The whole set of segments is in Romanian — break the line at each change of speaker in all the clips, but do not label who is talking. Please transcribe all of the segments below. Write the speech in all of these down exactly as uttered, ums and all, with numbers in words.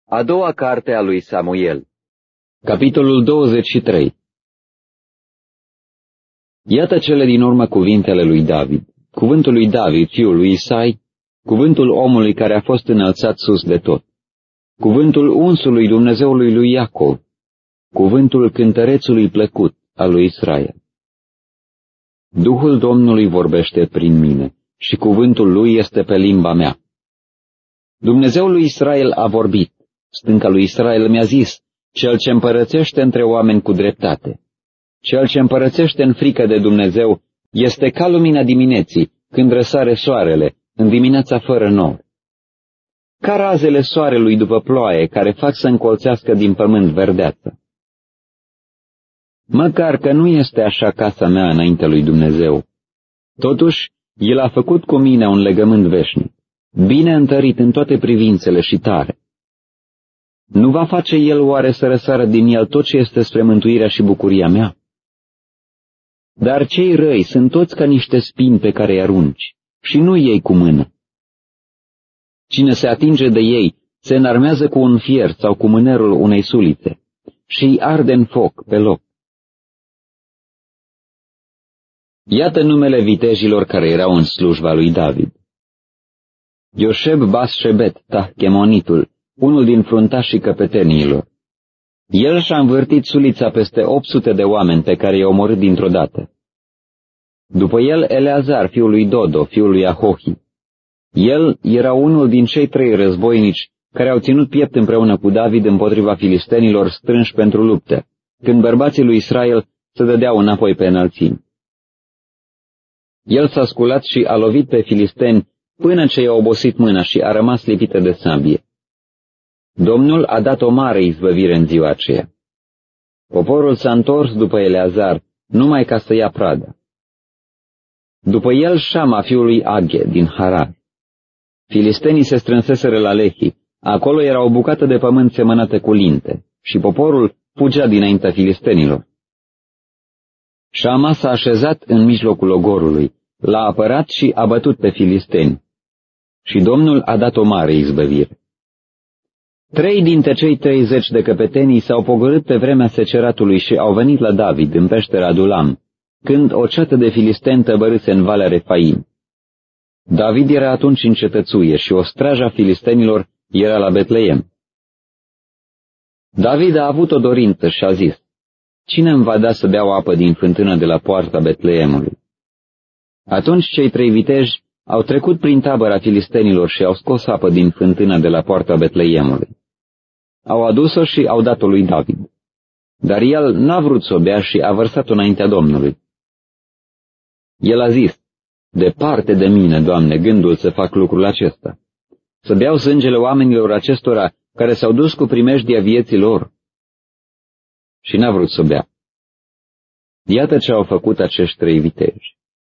A doua carte a lui Samuel. Capitolul douăzeci și trei. Iată cele din urmă cuvintele lui David, cuvântul lui David, fiul lui Isai, cuvântul omului care a fost înălțat sus de tot, cuvântul unsului Dumnezeului lui Iacov, cuvântul cântărețului plăcut al lui Israel. Duhul Domnului vorbește prin mine și cuvântul lui este pe limba mea. Dumnezeul lui Israel a vorbit, stânca lui Israel mi-a zis, cel ce împărățește între oameni cu dreptate. Cel ce împărățește în frică de Dumnezeu este ca lumina dimineții, când răsare soarele, în dimineața fără nor. Ca razele soarelui după ploaie, care fac să încolțească din pământ verdeață. Măcar că nu este așa casa mea înainte lui Dumnezeu. Totuși, El a făcut cu mine un legământ veșnic, bine întărit în toate privințele și tare. Nu va face El oare să răsară din el tot ce este spre mântuirea și bucuria mea? Dar cei răi sunt toți ca niște spini pe care îi arunci și nu iei cu mână. Cine se atinge de ei se înarmează cu un fier sau cu mânerul unei sulițe și îi arde în foc pe loc. Iată numele vitejilor care erau în slujba lui David. Ioșeb Bas-Shebet, Tahchemonitul, unul din fruntașii căpeteniilor. El și-a învârtit sulița peste opt sute de oameni pe care i-a omorât dintr-o dată. După el, Eleazar, fiul lui Dodo, fiul lui Ahohi. El era unul din cei trei războinici care au ținut piept împreună cu David împotriva filistenilor strânși pentru lupte, când bărbații lui Israel se dădeau înapoi pe înălțimi. El s-a sculat și a lovit pe filisteni până ce i-a obosit mâna și a rămas lipită de sabie. Domnul a dat o mare izbăvire în ziua aceea. Poporul s-a întors după Eleazar, numai ca să ia prada. După el Șama, fiul lui Aghe, din Harar. Filistenii se strânseseră la Lehi, acolo era o bucată de pământ semănată cu linte, și poporul fugea dinaintea filistenilor. Șama s-a așezat în mijlocul ogorului, l-a apărat și a bătut pe filisteni. Și Domnul a dat o mare izbăvire. Trei dintre cei treizeci de căpetenii s-au pogorât pe vremea seceratului și au venit la David în peștera Adulam, când o ceată de filisteni tăbărâse în Valea Refaim. David era atunci în cetățuie și o strajă a filistenilor era la Betleem. David a avut o dorință și a zis, cine îmi va da să beau apă din fântână de la poarta Betleemului? Atunci cei trei viteji au trecut prin tabăra filistenilor și au scos apă din fântână de la poarta Betleemului. Au adus-o și au dat-o lui David. Dar el n-a vrut să o bea și a vărsat-o înaintea Domnului. El a zis, departe de mine, Doamne, gândul să fac lucrul acesta, să beau sângele oamenilor acestora care s-au dus cu primejdia vieții lor. Și n-a vrut să o bea. Iată ce au făcut acești trei viteji.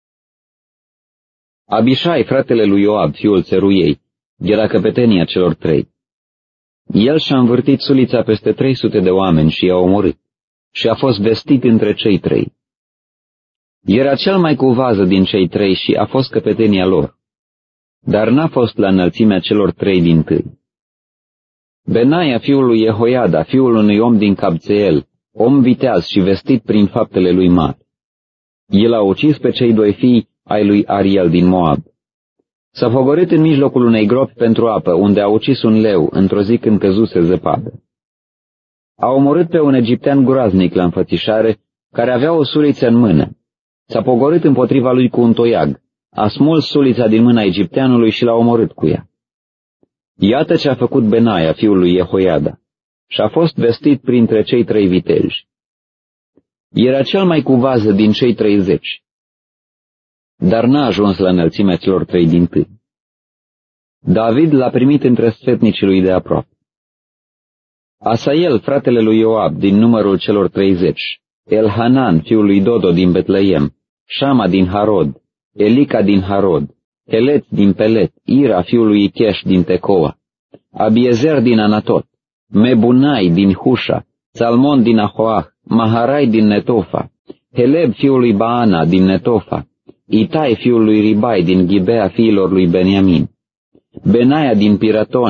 Abișai, fratele lui Ioab, fiul Țeruiei, era căpetenia celor trei. El și-a învârtit sulița peste trei sute de oameni și i-a omorât și a fost vestit între cei trei. Era cel mai cu vază din cei trei și a fost căpetenia lor, dar n-a fost la înălțimea celor trei dintâi. Benaia, fiul lui Jehoiada, fiul unui om din Cabțeel, om viteaz și vestit prin faptele lui mari. El a ucis pe cei doi fii ai lui Ariel din Moab. S-a pogorât în mijlocul unei gropi pentru apă, unde a ucis un leu într-o zi când căzuse zăpadă. A omorât pe un egiptean groaznic la înfățișare, care avea o suliță în mână. S-a pogorât împotriva lui cu un toiag, a smuls sulița din mâna egipteanului și l-a omorât cu ea. Iată ce a făcut Benaia, fiul lui Jehoiada, și a fost vestit printre cei trei viteji. Era cel mai cu vază din cei treizeci, dar n-a ajuns la înălțimea celor trei dintâi. David l-a primit între sfetnicii lui de aproape. Asael, fratele lui Ioab, din numărul celor treizeci, Elhanan, fiul lui Dodo din Betleem, Șama din Harod, Elica din Harod, Helet din Pelet, Ira, fiul lui Icheș din Tecoa, Abiezer din Anatot, Mebunai din Hușa, Salmon din Ahoah, Maharai din Netofa, Heleb, fiul lui Baana din Netofa, Itai, fiul lui Ribai din Ghibea fiilor lui Beniamin, Benaia din Piraton,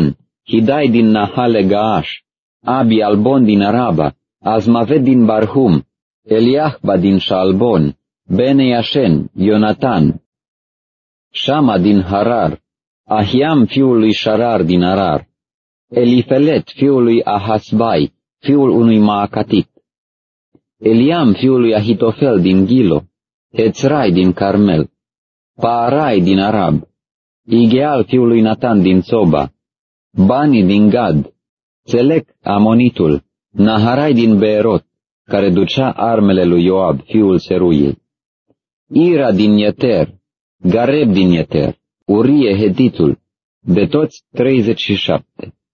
Hidai din Nahale Gaash, Abi Albon din Araba, Azmavet din Barhum, Eliahba din Shalbon, Bene Yashen, Ionatan, Shama din Harar, Ahiam fiul lui Sharar din Arar, Elifelet fiul lui Ahasbai, fiul unui Maacatit, Eliam fiul lui Ahitofel din Gilo, Ețrai din Carmel, Paarai din Arab, Igeal fiul lui Natan din Țoba, Bani din Gad, Țelec Amonitul, Naharai din Beerot, care ducea armele lui Ioab, fiul Seruiei, Ira din Yeter, Gareb din Yeter, Urie Hetitul, de toți treizeci și șapte.